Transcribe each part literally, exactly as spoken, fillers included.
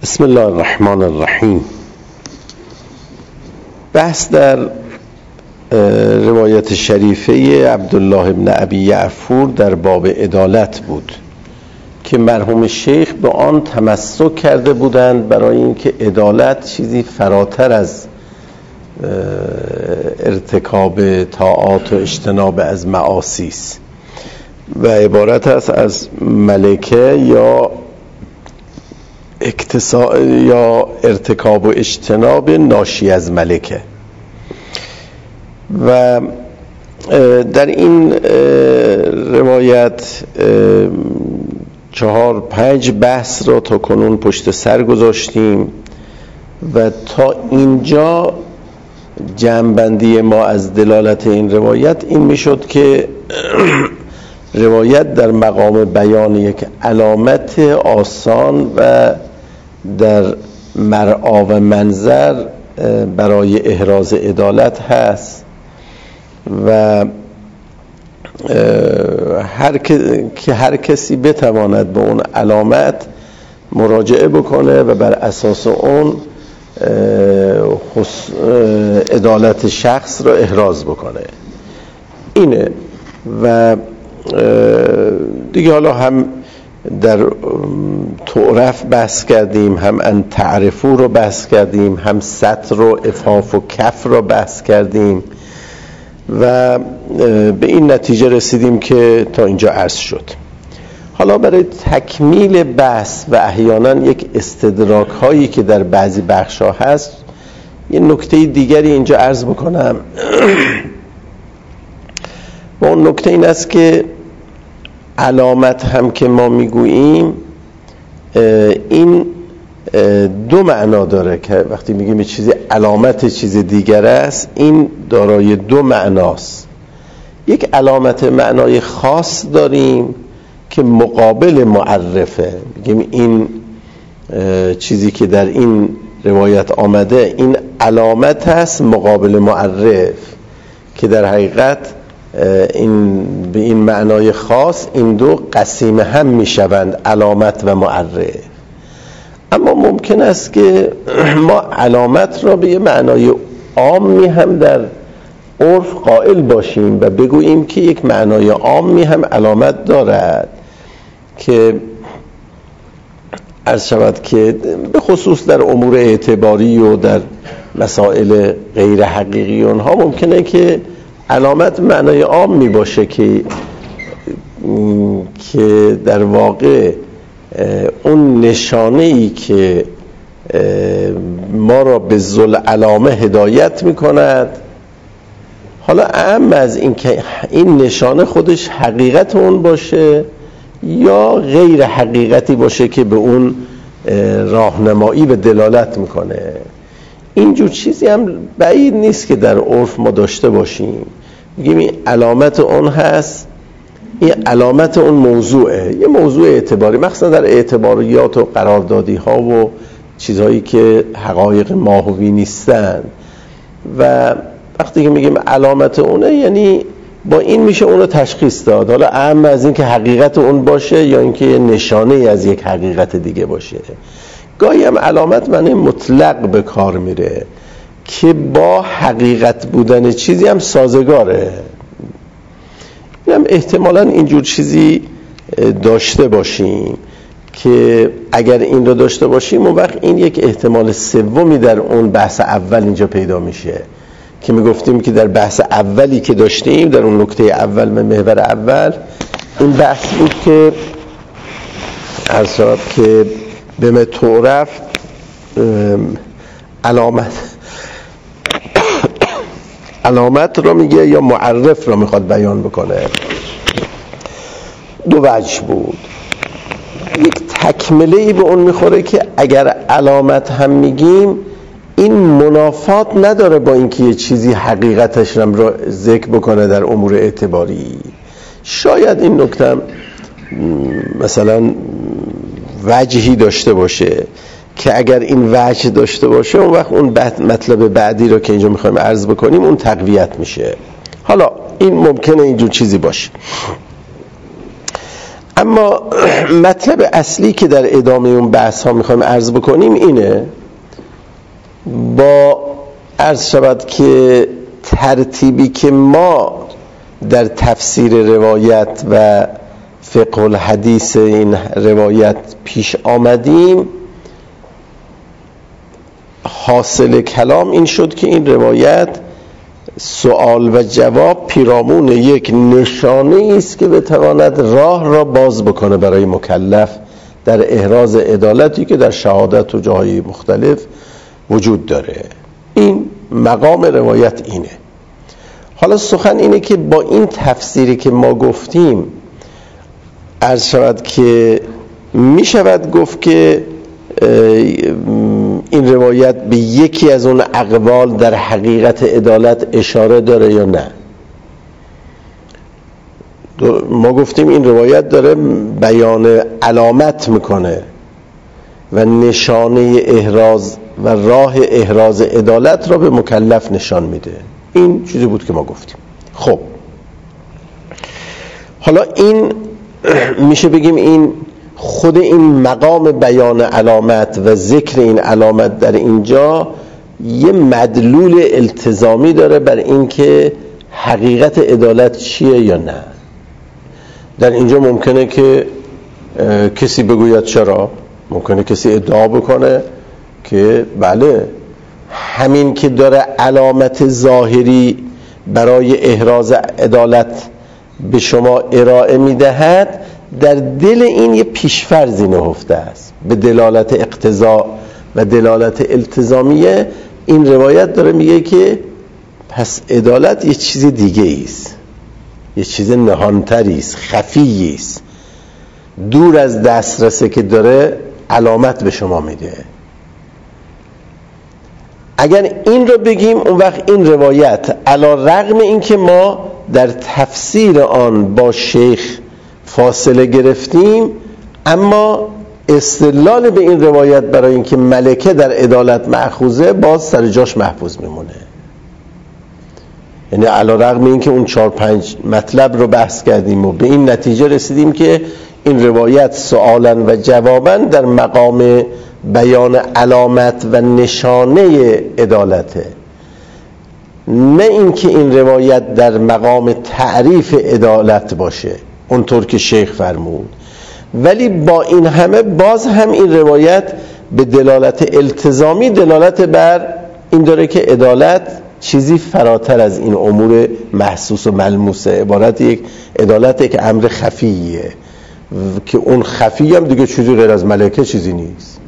بسم الله الرحمن الرحیم. بحث در روایت شریفه عبدالله بن ابی یعفور در باب عدالت بود که مرحوم شیخ به آن تمسک کرده بودند برای اینکه عدالت چیزی فراتر از ارتکاب طاعات و اجتناب از معاصی است و عبارت است از ملکه یا اکتسا... یا ارتکاب و اجتناب ناشی از ملکه. و در این روایت چهار پنج بحث را تا کنون پشت سر گذاشتیم و تا اینجا جمع‌بندی ما از دلالت این روایت این میشد که روایت در مقام بیان یک علامت آسان و در مرعا و منظر برای احراز عدالت هست و هر که هر کسی بتواند به اون علامت مراجعه بکنه و بر اساس اون عدالت شخص را احراز بکنه اینه. و دیگه حالا هم در تعرف بحث کردیم، هم ان تعرفو رو بحث کردیم، هم ستر و عفاف و کف رو بحث کردیم و به این نتیجه رسیدیم که تا اینجا عرض شد. حالا برای تکمیل بحث و احیانا یک استدراک هایی که در بعضی بخش ها هست یه نکته دیگری اینجا عرض بکنم و اون نکته این است که علامت هم که ما میگوییم این دو معنا داره که وقتی میگیم چیزی علامت چیز دیگر است این دارای دو معناست. یک علامت معنای خاص داریم که مقابل معرفه، میگیم این چیزی که در این روایت آمده این علامت هست مقابل معرف که در حقیقت این به این معنای خاص این دو قسیم هم میشوند، علامت و معرف. اما ممکن است که ما علامت را به یه معنای عامی هم در عرف قائل باشیم و بگوییم که یک معنای عامی هم علامت دارد که عرض شود که به خصوص در امور اعتباری و در مسائل غیر حقیقی اونها ممکنه که علامت معنای عام می باشه که که در واقع اون نشانه‌ای که ما را به ذل علامه هدایت می کند، حالا اهم از این که این نشانه خودش حقیقت اون باشه یا غیر حقیقتی باشه که به اون راهنمایی و دلالت میکنه، اینجور چیزی هم بعید نیست که در عرف ما داشته باشیم. میگیم این علامت اون هست، این علامت اون موضوعه، یه موضوع اعتباری، مخصوصا در اعتباریات و قراردادی ها و چیزهایی که حقایق ماهوی نیستن. و وقتی که میگیم علامت اونه یعنی با این میشه اون رو تشخیص داد، حالا اهم از این که حقیقت اون باشه یا اینکه یه نشانه از یک حقیقت دیگه باشه. گاهی هم علامت معنی مطلق به کار میره که با حقیقت بودن چیزی هم سازگاره. این هم احتمالاً اینجور چیزی داشته باشیم که اگر این رو داشته باشیم اون وقت این یک احتمال سومی در اون بحث اول اینجا پیدا میشه که میگفتیم که در بحث اولی که داشتیم در اون نکته اول و محور اول این بحث بود که عرض شد که به متعرف علامت علامت را میگه یا معرف را میخواد بیان بکنه. دو وجه بود، یک تکمله‌ای به اون میخوره که اگر علامت هم میگیم این منافات نداره با اینکه یه چیزی حقیقتش را ذکر بکنه در امور اعتباری. شاید این نکته مثلا وجهی داشته باشه که اگر این وجه داشته باشه اون وقت اون مطلب بعدی رو که اینجا میخوایم عرض بکنیم اون تقویت میشه. حالا این ممکنه اینجور چیزی باشه. اما مطلب اصلی که در ادامه اون بحث ها میخوایم عرض بکنیم اینه، با عرض شود که ترتیبی که ما در تفسیر روایت و فقه الحدیث این روایت پیش آمدیم، حاصل کلام این شد که این روایت سوال و جواب پیرامون یک نشانه است که بتواند راه را باز بکنه برای مکلف در احراز عدالتی که در شهادت و جاهای مختلف وجود داره. این مقام روایت اینه. حالا سخن اینه که با این تفسیری که ما گفتیم عرض شود که می شود گفت که این روایت به یکی از اون اقوال در حقیقت عدالت اشاره داره یا نه. ما گفتیم این روایت داره بیان علامت میکنه و نشانه احراز و راه احراز عدالت را به مکلف نشان میده. این چیزی بود که ما گفتیم. خب حالا این میشه بگیم این خود این مقام بیان علامت و ذکر این علامت در اینجا یه مدلول التزامی داره بر این که حقیقت عدالت چیه یا نه. در اینجا ممکنه که کسی بگوید چرا؟ ممکنه کسی ادعا بکنه که بله همین که داره علامت ظاهری برای احراز عدالت به شما ارائه میدهد، در دل این یه پیشفرضی نهفته است به دلالت اقتضا و دلالت التزامیه. این روایت داره میگه که پس عدالت یه چیز دیگه است، یه چیز نهانتری است، خفی است، دور از دسترسه که داره علامت به شما میده. اگر این رو بگیم اون وقت این روایت علی رغم این که ما در تفسیر آن با شیخ فاصله گرفتیم، اما استدلال به این روایت برای اینکه ملکه در عدالت مأخوذه باز سر جاش محفوظ میمونه. یعنی علی رغم این که اون چهار پنج مطلب رو بحث کردیم و به این نتیجه رسیدیم که این روایت سؤالا و جوابا در مقام بیان علامت و نشانه عدالته، نه اینکه این روایت در مقام تعریف عدالت باشه اونطور که شیخ فرمود. ولی با این همه باز هم این روایت به دلالت التزامی دلالت بر این داره که عدالت چیزی فراتر از این امور محسوس و ملموسه، عبارت یک عدالت یک امر خفیه که اون خفی هم دیگه چیزی غیر از ملکه چیزی نیست.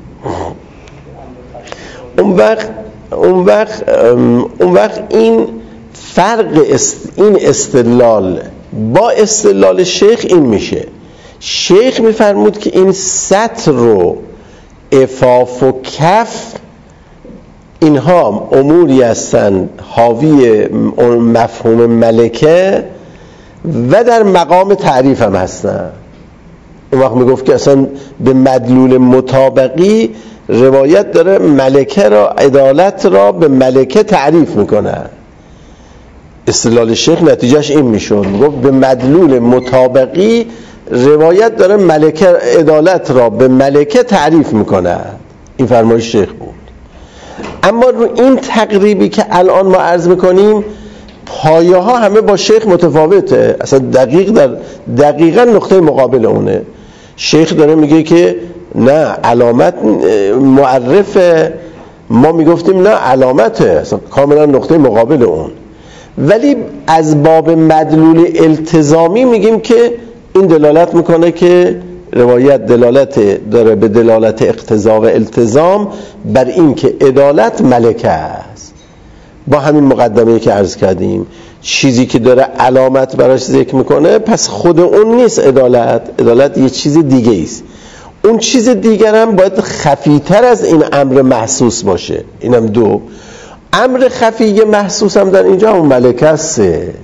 اون وقت اون وقت اون وقت این فرق است، این استدلال با استدلال شیخ این میشه. شیخ میفرمود که این سطر رو عفاف و کف اینها اموری هستند حاوی مفهوم ملکه و در مقام تعریف هم هستن. اون وقت میگفت که اصلا به مدلول مطابقی روایت داره ملکه را، عدالت را به ملکه تعریف میکنه. استدلال شیخ نتیجهش این میشد، میگفت به مدلول مطابقی روایت داره ملکه، عدالت را به ملکه تعریف میکنه. این فرمایش شیخ بود. اما رو این تقریبی که الان ما عرض میکنیم پایه ها همه با شیخ متفاوته، اصلا دقیق در دقیقا نقطه مقابل اونه. شیخ داره میگه که نه علامت معرفه، ما میگفتیم نه علامته، اصلا کاملا نقطه مقابل اون. ولی از باب مدلول التزامی میگیم که این دلالت میکنه که روایت دلالت داره به دلالت اقتضا و التزام بر این که عدالت ملکه است. با همین مقدمه‌ای که عرض کردیم، چیزی که داره علامت براش ذکر میکنه پس خود اون نیست عدالت، عدالت یه چیز دیگه است. اون چیز دیگر هم باید خفی‌تر از این امر محسوس باشه. اینم دو امر خفی محسوس هم در اینجا اون ملکه است.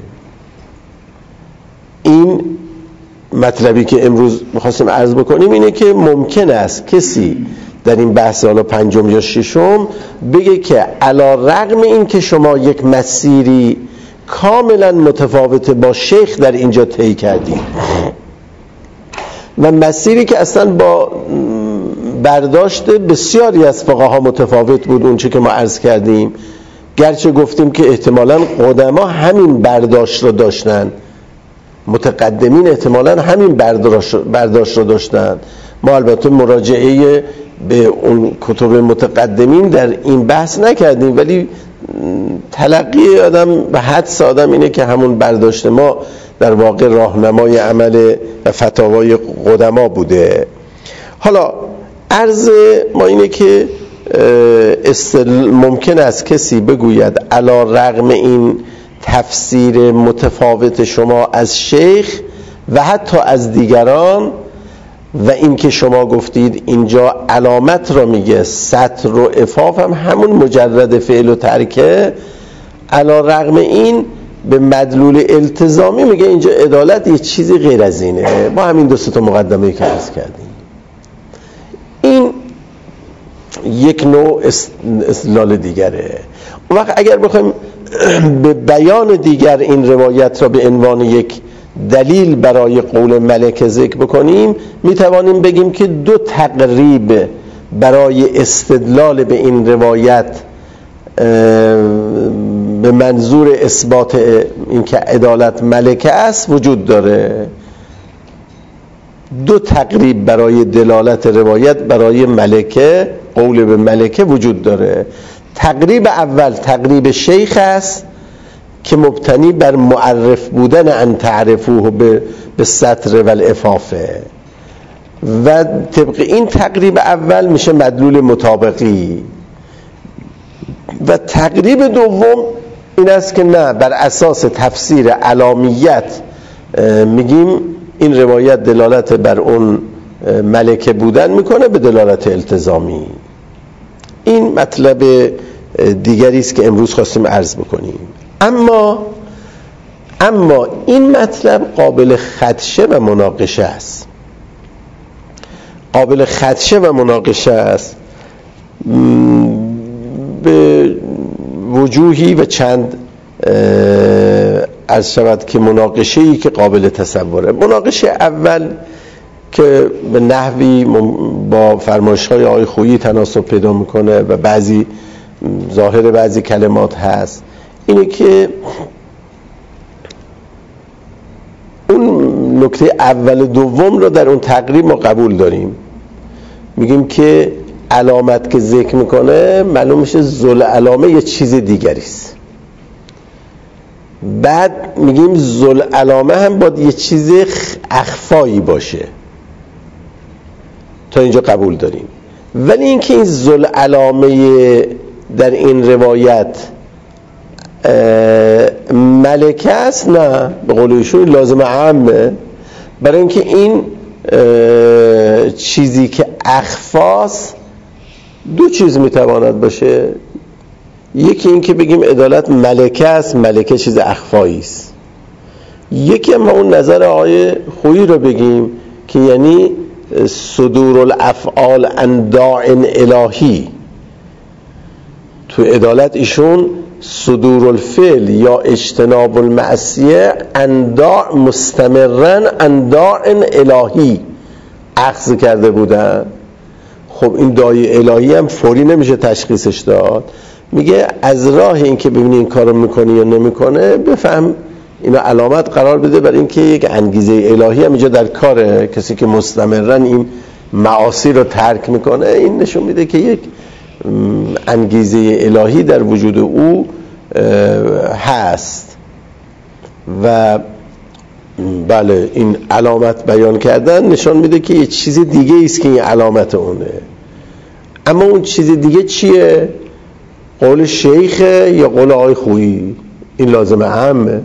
این مطلبی که امروز می‌خواستیم عرض بکنیم اینه که ممکن است کسی در این بحث حالا پنجم یا ششم بگه که علی رغم این که شما یک مسیری کاملا متفاوت با شیخ در اینجا طی کردید، و مسیری که اصلا با برداشت بسیاری از فقها متفاوت بود. اون چه که ما عرض کردیم، گرچه گفتیم که احتمالاً قدما همین برداشت رو داشتن، متقدمین احتمالاً همین برداشت رو داشتن. ما البته مراجعه به اون کتب متقدمین در این بحث نکردیم، ولی تلقی آدم و حدس آدم اینه که همون برداشت ما در واقع راهنمای عمل و فتاوای قدما بوده. حالا عرض ما اینه که ممکن است کسی بگوید علی رغم این تفسیر متفاوت شما از شیخ و حتی از دیگران و این که شما گفتید اینجا علامت را میگه، ستر و عفاف هم همون مجرد فعل و ترکه، علی رغم این به مدلول التزامی میگه اینجا عدالت یه چیزی غیر از اینه. با همین دو سه تا مقدمه که عرض کردیم، این یک نوع استدلال دیگره. اون وقت اگر بخوایم به بیان دیگر این روایت را به عنوان یک دلیل برای قول ملکه ذکر بکنیم، میتوانیم بگیم که دو تقریب برای استدلال به این روایت به منظور اثبات اینکه عدالت ملکه است وجود داره. دو تقریب برای دلالت روایت برای ملکه، قول به ملکه وجود داره. تقریب اول تقریب شیخ است که مبتنی بر معرف بودن ان تعرفوه به ستر و العفافه و طبق این تقریب اول میشه مدلول مطابقی. و تقریب دوم این است که نه، بر اساس تفسیر علامیت میگیم این روایت دلالت بر اون ملکه بودن میکنه به دلالت التزامی. این مطلب دیگری است که امروز خواستیم عرض بکنیم. اما اما این مطلب قابل خدشه و مناقشه است. قابل خدشه و مناقشه است به وجوهی و چند عرض شود که مناقشه‌ای که قابل تصوره. مناقشه اول که به نحوی با فرمایش‌های آقای خویی تناسب پیدا میکنه و بعضی ظاهر بعضی کلمات هست، اینه که اون نکته اول دوم رو در اون تقریب ما قبول داریم. میگیم که علامت که ذکر میکنه معلوم میشه ذل علامه یه چیز دیگری است. بعد میگیم ذل علامه هم باید یه چیز اخفایی باشه. تا اینجا قبول داریم. ولی اینکه این ذل علامه در این روایت ملکه است، نه، به قول ایشون لازم عامه. برای اینکه این چیزی که اخفاست دو چیز میتواند باشه. یکی این که بگیم عدالت ملکه است، ملکه چیز اخفایی است. یکی هم اون نظر آقای خویی رو بگیم که یعنی صدور الافعال عن داع الهی. تو عدالت ایشون صدور الفعل یا اجتناب المعصیه عن داع مستمرن عن داع الهی اخذ کرده بودن. خب این داعی الهی هم فوری نمیشه تشخیصش داد. میگه از راه این که ببینی این کارو میکنه یا نمیکنه بفهم اینو علامت قرار بده برای اینکه یک انگیزه الهی هم اینجا در کاره. کسی که مستمرن این معاصی رو ترک میکنه، این نشون میده که یک انگیزه الهی در وجود او هست. و بله، این علامت بیان کردن نشان میده که یه چیز دیگه ایست که این علامت اونه. اما اون چیز دیگه چیه؟ قول شیخه یا قول آقای خویی؟ این لازم اهمه.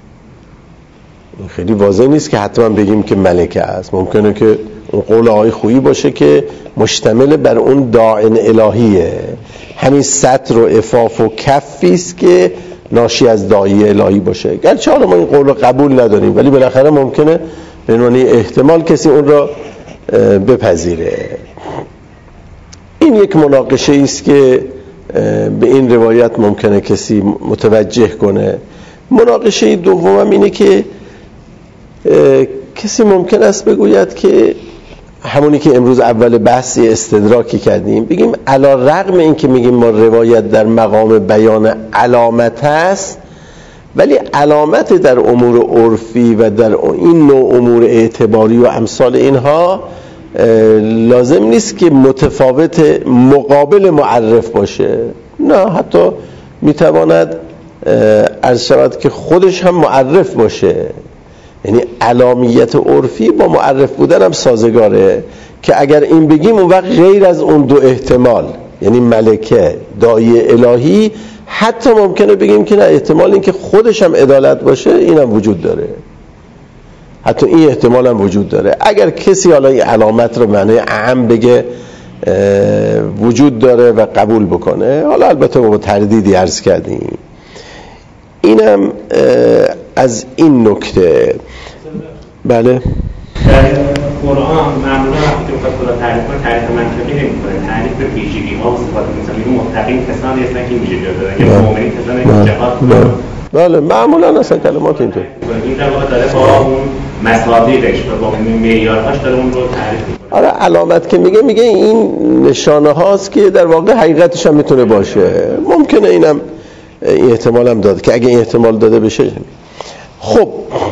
خیلی واضح نیست که حتما بگیم که ملکه است. ممکنه که اون قول آقای خویی باشه که مشتمل بر اون داعن الهیه، همین ستر و عفاف و کفی است که ناشی از داعی الهی باشه. گرچه حالا ما این قول رو قبول نداریم، ولی بالاخره ممکنه به عنوان احتمال کسی اون را بپذیره. این یک مناقشه است که به این روایت ممکنه کسی متوجه کنه. مناقشه دومم اینه که کسی ممکن است بگوید که همونی که امروز اول بحثی استدراکی کردیم، بگیم علی رغم این که میگیم ما روایت در مقام بیان علامت است، ولی علامت در امور عرفی و در این نوع امور اعتباری و امثال اینها لازم نیست که متفاوت مقابل معرف باشه. نه، حتی میتواند عرض شود که خودش هم معرف باشه. یعنی علامیت عرفی با معرف بودن هم سازگاره که اگر این بگیم اون وقت غیر از اون دو احتمال، یعنی ملکه، داعی الهی، حتی ممکنه بگیم که نه، احتمال این که خودش هم عدالت باشه این هم وجود داره، حتی این احتمال هم وجود داره. اگر کسی حالا این علامت رو معنی اعم بگه وجود داره و قبول بکنه، حالا البته با تردیدی عرض کردیم. اینم از این نکته. بله، در قرآن معمولا وقتی که بخواد خدا تعریف کنه، تعریف منطقی نمی‌کنه، تعریف به ویژگی ها و صفات مثلا میگه متقین کسانی هستن که این ویژگی دارن، یا مؤمنین کسانی که جهاد می‌کنن. بله، معمولا اصلا کلمات اینطور. این در واقع داره با اون مصادیقش و با معیارهاش داره اون رو تعریف می‌کنه. آره، علامت که میگه میگه این نشانه هاست که در واقع حقیقتش هم میتونه باشه. ممکنه اینم این احتمال هم داده که اگه این احتمال داده بشه. خب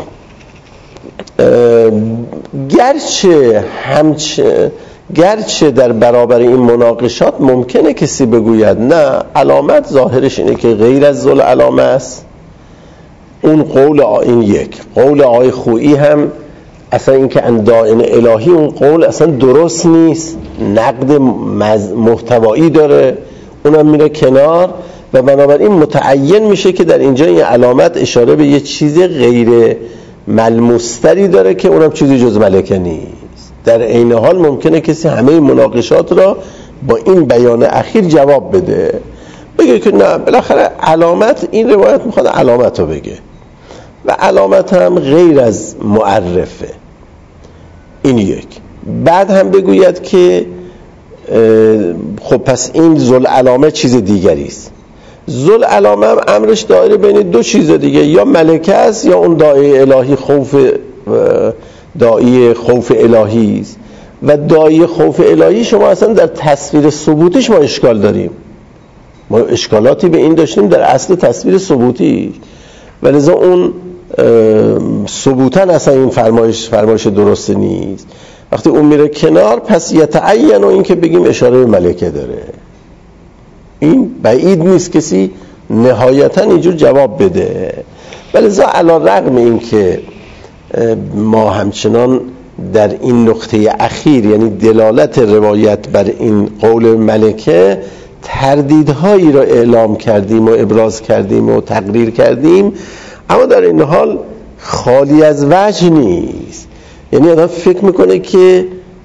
گرچه همچه گرچه در برابر این مناقشات ممکنه کسی بگوید نه، علامت ظاهرش اینه که غیر از ذل علامه است. اون قول این یک قول آقای خویی هم اصلا این که اندائن الهی، اون قول اصلا درست نیست، نقد محتوایی داره، اونم میره کنار و بنابراین متعین میشه که در اینجا این علامت اشاره به یه چیز غیر ملموستری داره که اونم چیزی جز ملکه نیست. در عین حال ممکنه کسی همه مناقشات را با این بیان اخیر جواب بده، بگه که نه، بالاخره علامت، این روایت میخواد علامت رو بگه و علامت هم غیر از معرفه. این یک. بعد هم بگوید که خب پس این ذل علامه چیز دیگری است. ذل علامه هم امرش دایره بین دو چیز دیگه، یا ملکه است یا اون داعی الهی، خوف داعی خوف الهی است. و داعی خوف الهی شما اصلا در تصویر ثبوتیش ما اشکال داریم، ما اشکالاتی به این داشتیم در اصل تصویر ثبوتی، ولذا اون ثبوتاً اصلا این فرمایش فرمایش درست نیست. وقتی اون میره کنار، پس یتعین و این که بگیم اشاره به ملکه داره. این بعید نیست کسی نهایتاً اینجور جواب بده. ولذا علی رغم این که ما همچنان در این نقطه اخیر، یعنی دلالت روایت بر این قول ملکه، تردیدهایی را اعلام کردیم و ابراز کردیم و تقریر کردیم، اما در این حال خالی از وجه نیست. یعنی آدم فکر میکنه که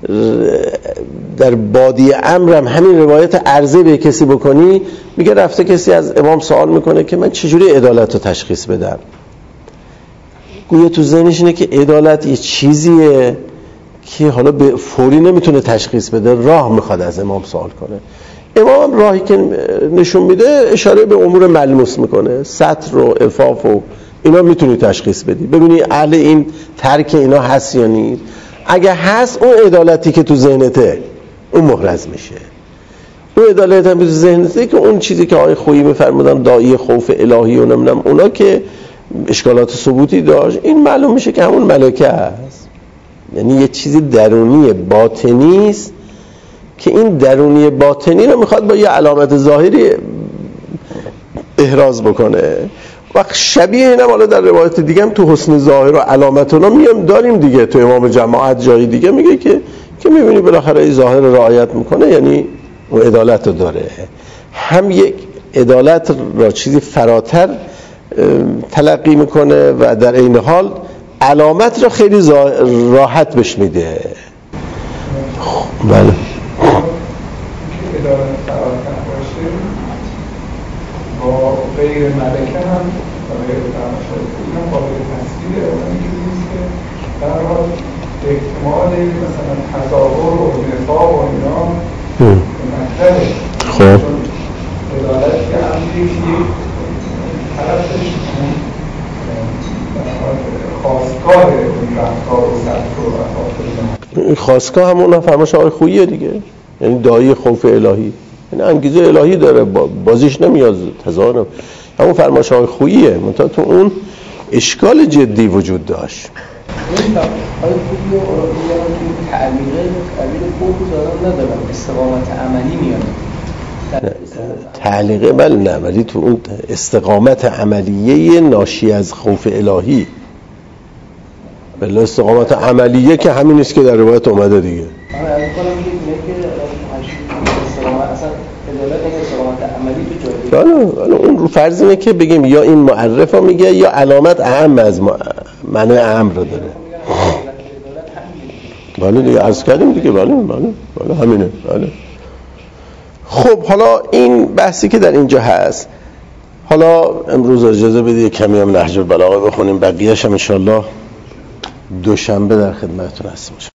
در بادی امرم همین روایت عرضه به کسی بکنی، میگه رفته کسی از امام سوال میکنه که من چجوری عدالت رو تشخیص بدم. گویا تو ذهنش اینه که عدالت یه چیزیه که حالا به فوری نمیتونه تشخیص بده، راه میخواد از امام سوال کنه. امام راهی که نشون میده اشاره به امور ملموس میکنه، سطر و عفاف و اینا میتونی تشخیص بدی، ببینی اهل این ترک اینا هست یا نیست. اگه هست، اون عدالتی که تو ذهنته اون محرز میشه. اون عدالت هم تو ذهنته که اون چیزی که آقای خویی میفرمودن داعی خوف الهی و نمیدونم اونا که اشکالات ثبوتی داشت، این معلوم میشه که همون ملکه است. یعنی یه چیزی درونی باطنی است که این درونی باطنی رو میخواد با یه علامت ظاهری احراز بکنه. و شبیه اینم حالا در روایت دیگه هم تو حسن ظاهر و علامت اونا میام داریم دیگه. تو امام جماعت جایی دیگه میگه که که میبینی بالاخره این ظاهر رعایت میکنه، یعنی اون عدالت رو داره. هم یک عدالت را چیزی فراتر تلقی میکنه و در این حال علامت را خیلی راحت بهش میده. بله، عدالت فراتر باشه با غیر ملکه هم و غیر فرماشای خوبی هم قابل تصویره. و اینکه نیست که در حال احتمال مثلا تظاهر و نفاق و اینا مطرحه. خب چون عدالت که امری که یک طرفش در حال خواستگاه این رفتار و سطح این خواستگاه همون فرمایش آقای خوییه دیگه، یعنی دایی خوف الهی، یعنی انگیزه الهی داره، بازیش نمیاد تظاهر، همون فرمایش آقای خوییه. منتها تو اون اشکال جدی وجود داشت. این آقای خویی و اولویه تعلیقه تعبیر خوب دارن ندارن، استقامت عملی میاد. تعلیقه بله نه، ولی تو اون استقامت عملیه ناشی از خوف الهی، بله استقامت عملیه که همین است که در روایت اومده دیگه. من از کنم میگه که استقامت اصلا ادالت این استقامت عملی تو جایی. بله بله اون رو فرض اینه که بگیم یا این معرفه میگه یا علامت اهم از معنی اهم رو داره. بله دیگه عرض کردیم دیگه، بله بله بله همینه. بله خب حالا این بحثی که در اینجا هست، حالا امروز اجازه بدید کمی هم نهج البلاغه بخونیم، بقیه‌اش هم ان شاءالله دوشنبه در خدمتتون هستیم.